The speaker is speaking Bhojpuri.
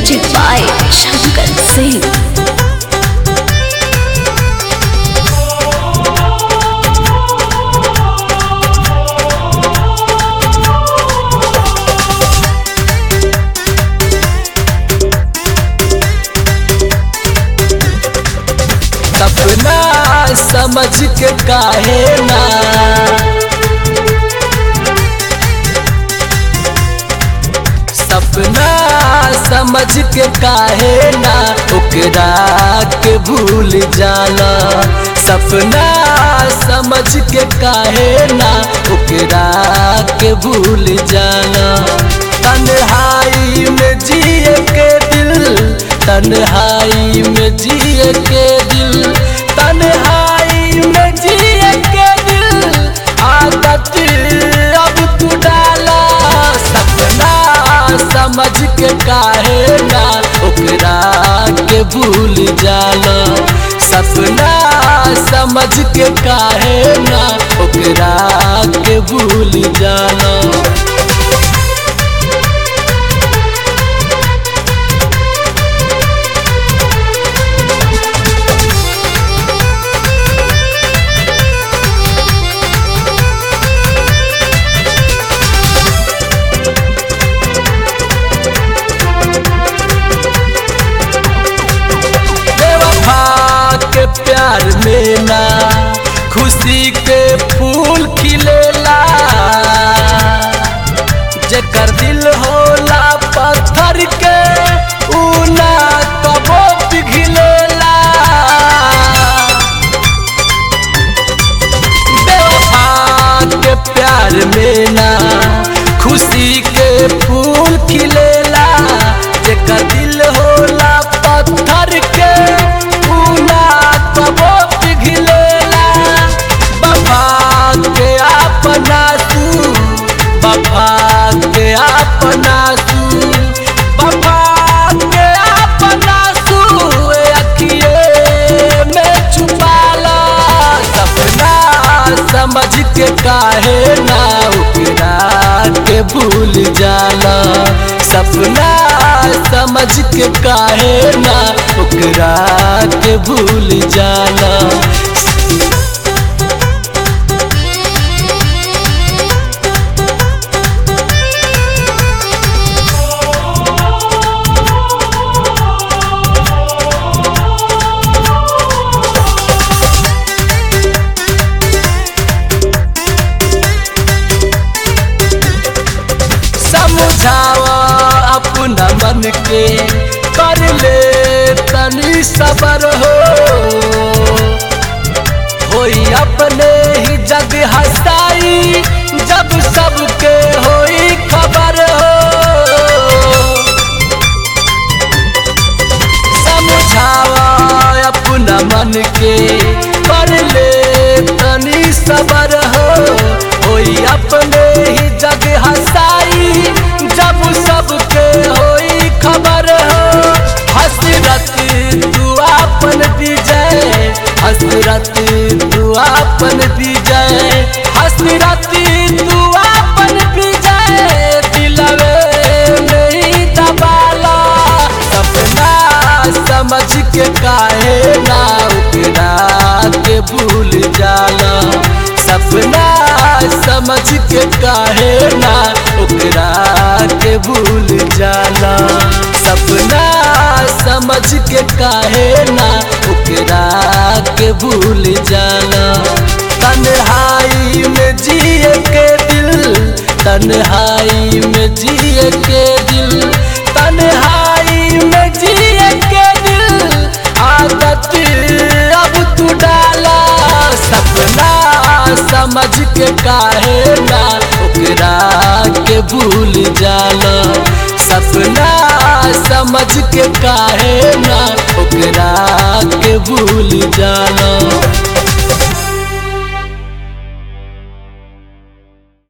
Music by Shankar Singh. सपना समझ के काहे ना सपना समझ के काहे ना ओकरा के भूल जाला। सपना समझ के काहे ना ओकरा के भूल जाला। तन्हाई में जिए के दिल, तन्हाई में जिए के दिल, तन्हाई में जिए के दिल, आदत अब तू डाला। सपना समझ के काहे ना ओकरा के भूल जाला। सपना समझ के काहे ना ओकरा के भूल जाला। के प्यार में ना खुशी के फूल खिलेला। जेकर दिल होला पत्थर के ऊ ना कबो पिघलेला। बेवफा के प्यार में ना खुशी के फूल खिलेला। जेकर दिल होला पत्थर के समझ के काहे ना ओकरा के भूल जाला। सपना समझ के काहे ना ओकरा के भूल जाला। समझावा अपना मन के कर ले तनी सबर हो। होई अपने ही जग हंसाई जब सबके होई खबर हो। समझावा अपना मन के कर ले तनी सबर हो। होई अपने ही जग हंसाई जब सबके होई खबर हो। हसरत तू आपन विजय, हसरत तू आपन विजय, हसरत तू आपन विजय, दिलवे नहीं दबाला। सपना समझ के काहे ना ओकरा के भूल जाला। सपना समझ के काहे ना ओकरा के भूल जाला। सपना समझ के काहे ना ओकरा के भूल जाला। तन्हाई में जिए के दिल, तन्हाई में जिए के दिल, तन्हाई में जिए के दिल, आदत अब तू डाला। सपना समझ के काहे ना ओकरा के भूल जाला। सपना समझ के काहे ना ओकरा के भूल जाला।